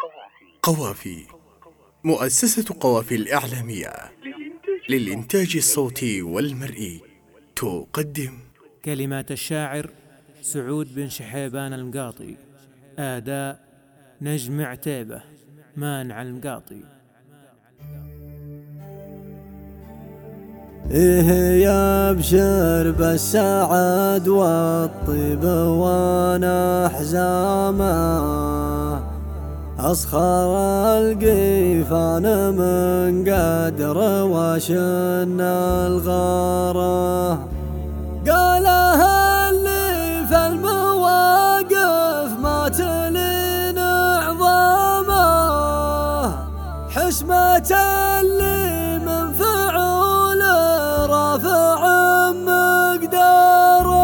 قوافي، مؤسسة قوافي الإعلامية للإنتاج الصوتي والمرئي تقدم كلمات الشاعر سعود بن شحيبان المقاطي، أداء نجم عتيبة مانع المقاطي. إيه يا بشر بالسعد والطيب وانا حزامه، أصخر القيفان من قدر وشن الغاره، قالها اللي في المواقف ما تلين عظامه، حشمة اللي من فعول رافع مقداره،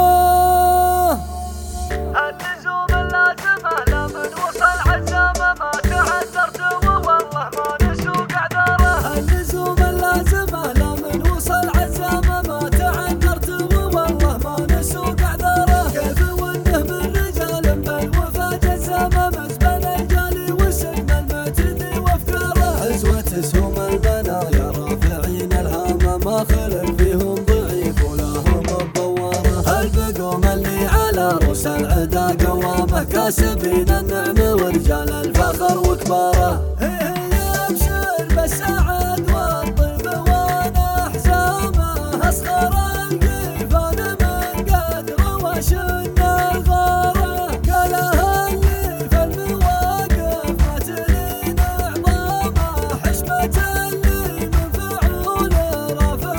اللزوم اللازمه لمن وصل عزامه ما تعذرت والله ما نسوق اعذاره، اللزوم اللازمه لمن وصل عزامه ما تعذرت والله ما نسوق اعذاره، كيف وانه من رجال بالوفا جزامه مزبل الجالي وسلم المعتدي وافكاره، عزوة سهم المنايا رافعين الهامه ما خلق فيهم ضعيف ولهم الضواره، البقوم اللي على رؤوس العدا قوامه كاسبين النعم ورجال الفخر وكباره. يا بشر بالسعد والطيب وانا حزامه، اصغر القيفان من قدر وشن الغاره، قالها اللي في المواقف ما تلين عظامه، حشمة اللي من فعول رافع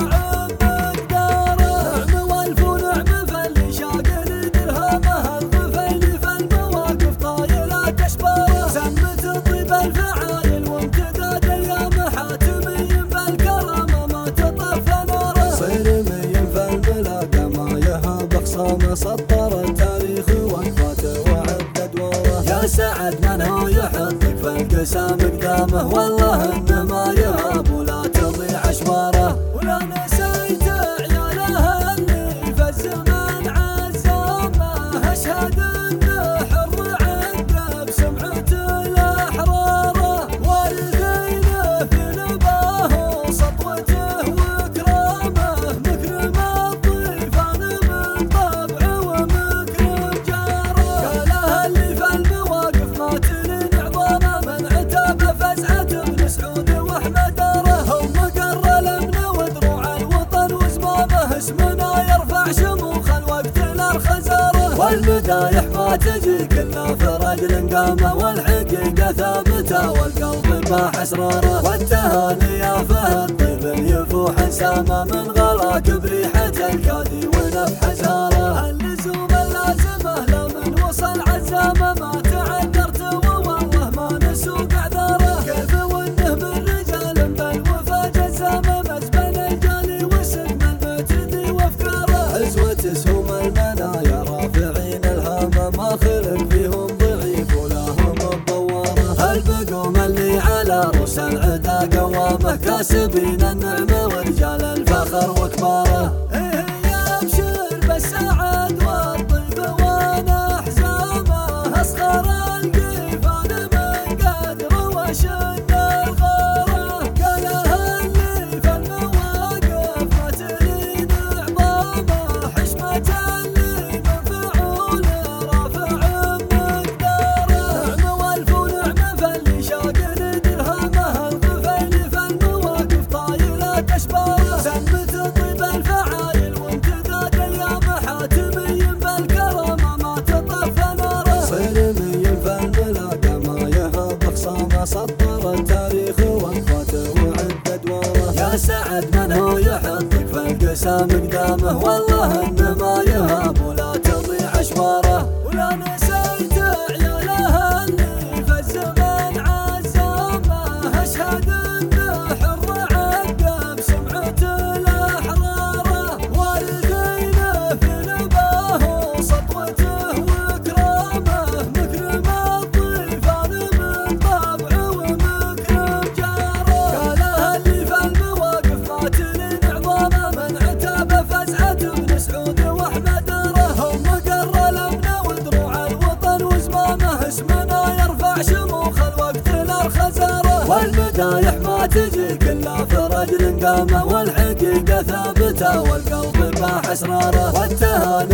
مقداره، نعم والف ونعم فاللي شاقل درهامه، الغفيل في المواقف طايلات اشباره، سمت طيب الفعايل وامتداد ايامه، حاتمي بالكرامه ما تطفى نوره، صيرمي في الملاقى ما يهاب اخصامه، سطر التاريخ وقفاته وعد ادواره، يا سعد من هو يحطك في القسام قدامه، والله انه ما يهاب ولا تضيع اشواره، ولا نسيت عيالها اللي في الزمان عزامه، اشهد انه حر عده بسمعه الاحراره، وارثين في نباه وسطوته وكرامه، مكرم الضيفان من طبعه ومكرم جاره، قالها اللي في المواقف ما تلين عظامه، من عتاب فزعه بن سعود واحمد اره، هم مقر الامن ودروع الوطن وزمامه، اسمنا يرفع شموخ الوقت للخزاره، والمدايح ما تجي كلها في رجل قامه، والحقيقه ثابته والقلب باح اسراره، والتهاني يا فهد طيب يفوح انسامه، من غلاك بريحه الكادي ونفح زاره، اللزوم اللازمه لمن وصل عزامه ما تعذرت والله ما نسوق اعذاره، كيف وانه من رجال بالوفا جزامه، مزبل الجالي وسلم المعتدي وافكاره، عزوة سهم المنايا رافعين الهامه ما خلق فيهم ضعيف ولهم الضواره، البقوم اللي على رؤوس العدا قوامه كاسبين النعم ورجال الفخر وكباره. يا بشر بالسعد والطيب وانا حزامه، اصغر القيفان من قدر وشن الغاره، قالها اللي في المواقف ما تلين عظامه، حشمة اللي من فعول رافع مقداره، نعم والف ونعم فاللي شاقل درهامه، الغفيل في المواقف طايلات اشباره، سمت طيب الفعايل وامتداد ايامه، حاتمي بالكرامه ما تطفى نوره، صيرمي في الملاقى ما يهاب اخصامه، سطر التاريخ وقفاته وعد ادواره، يا سعد من هو يحطك في القسام قدامه، والله انه ما يهاب ولا تضيع اشواره، ولا نسيت عيالها اللي في الزمان عزامه، اشهد انه حر عده بسمعه الاحراره، وارثين في نباه وسطوته وكرامه، مكرم الضيفان من طبعه ومكرم جاره، قالها اللي في المواقف ما تلين عظامه، من عتاب فزعه ما تجيك إلا فرج قامة والحقيقة ثابتة والقلب باح أسراره والتهاني